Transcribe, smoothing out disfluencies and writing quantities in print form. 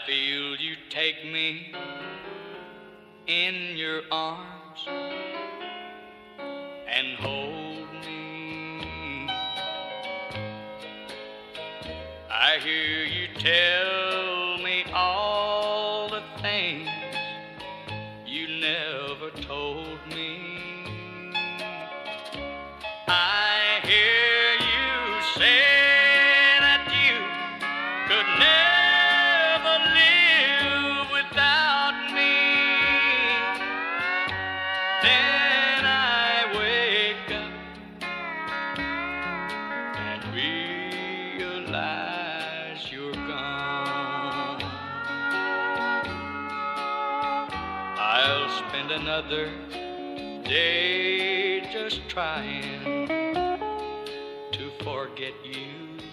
feel you take me in your arms and hold me. I hear you tell me all the things you never told me. I hear you say that you could never live without me. Then I wake up and realize you're gone. I'll spend another day just trying to forget you.